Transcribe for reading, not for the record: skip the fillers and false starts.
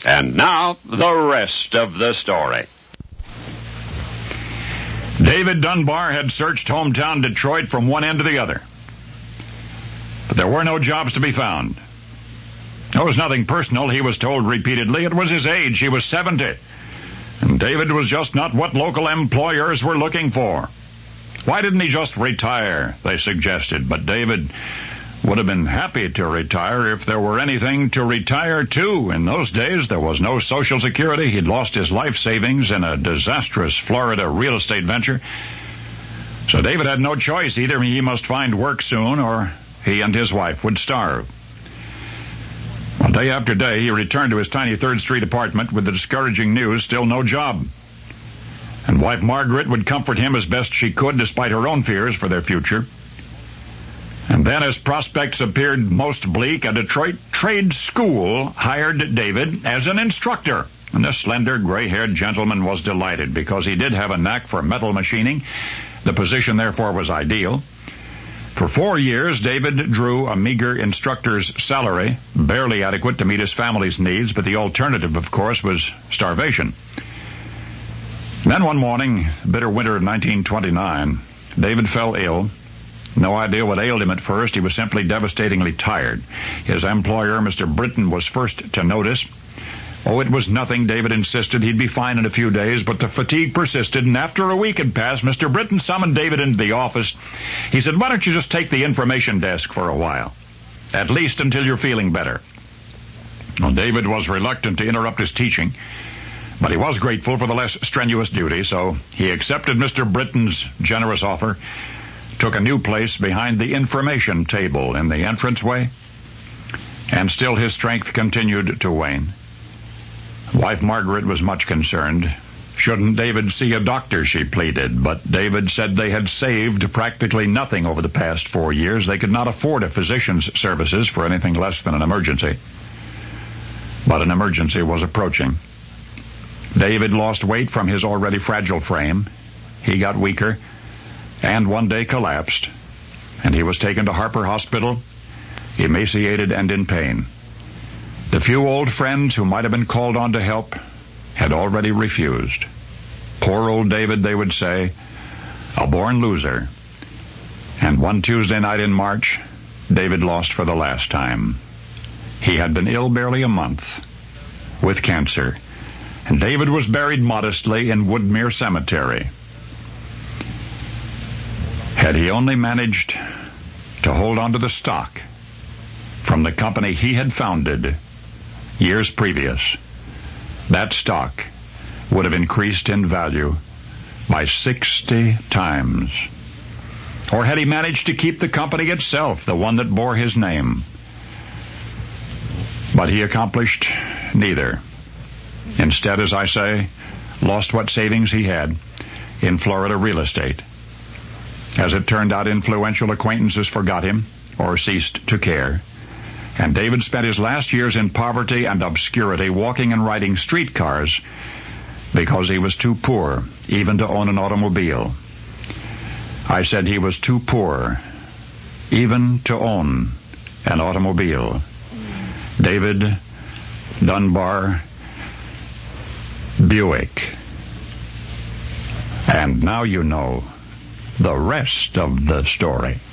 And now, the rest of the story. David Dunbar had searched hometown Detroit from one end to the other. But there were no jobs to be found. It was nothing personal, he was told repeatedly. It was his age. He was 70. And David was just not what local employers were looking for. Why didn't he just retire, they suggested. But David would have been happy to retire if there were anything to retire to. In those days, there was no Social Security. He'd lost his life savings in a disastrous Florida real estate venture. So David had no choice. Either he must find work soon, or he and his wife would starve. Well, day after day, he returned to his tiny 3rd Street apartment with the discouraging news, still no job. And wife Margaret would comfort him as best she could, despite her own fears for their future. And then, as prospects appeared most bleak, a Detroit trade school hired David as an instructor. And the slender, gray-haired gentleman was delighted because he did have a knack for metal machining. The position, therefore, was ideal. For 4 years, David drew a meager instructor's salary, barely adequate to meet his family's needs, but the alternative, of course, was starvation. Then one morning, bitter winter of 1929, David fell ill. No idea what ailed him at first. He was simply devastatingly tired. His employer, Mr. Britton, was first to notice. Oh, it was nothing, David insisted. He'd be fine in a few days, but the fatigue persisted, and after a week had passed, Mr. Britton summoned David into the office. He said, "Why don't you just take the information desk for a while? At least until you're feeling better." Well, David was reluctant to interrupt his teaching, but he was grateful for the less strenuous duty, so he accepted Mr. Britton's generous offer, took a new place behind the information table in the entranceway, and still his strength continued to wane. Wife Margaret was much concerned. Shouldn't David see a doctor, she pleaded, but David said they had saved practically nothing over the past 4 years. They could not afford a physician's services for anything less than an emergency. But an emergency was approaching. David lost weight from his already fragile frame. He got weaker and one day collapsed, and he was taken to Harper Hospital, emaciated and in pain. The few old friends who might have been called on to help had already refused. Poor old David, they would say, a born loser. And one Tuesday night in March, David lost for the last time. He had been ill barely a month with cancer, and David was buried modestly in Woodmere Cemetery. Had he only managed to hold on to the stock from the company he had founded years previous, that stock would have increased in value by 60 times. Or had he managed to keep the company itself, the one that bore his name? But he accomplished neither. Instead, as I say, lost what savings he had in Florida real estate. As it turned out, influential acquaintances forgot him or ceased to care. And David spent his last years in poverty and obscurity, walking and riding streetcars because he was too poor even to own an automobile. I said he was too poor even to own an automobile. David Dunbar Buick. And now you know the rest of the story.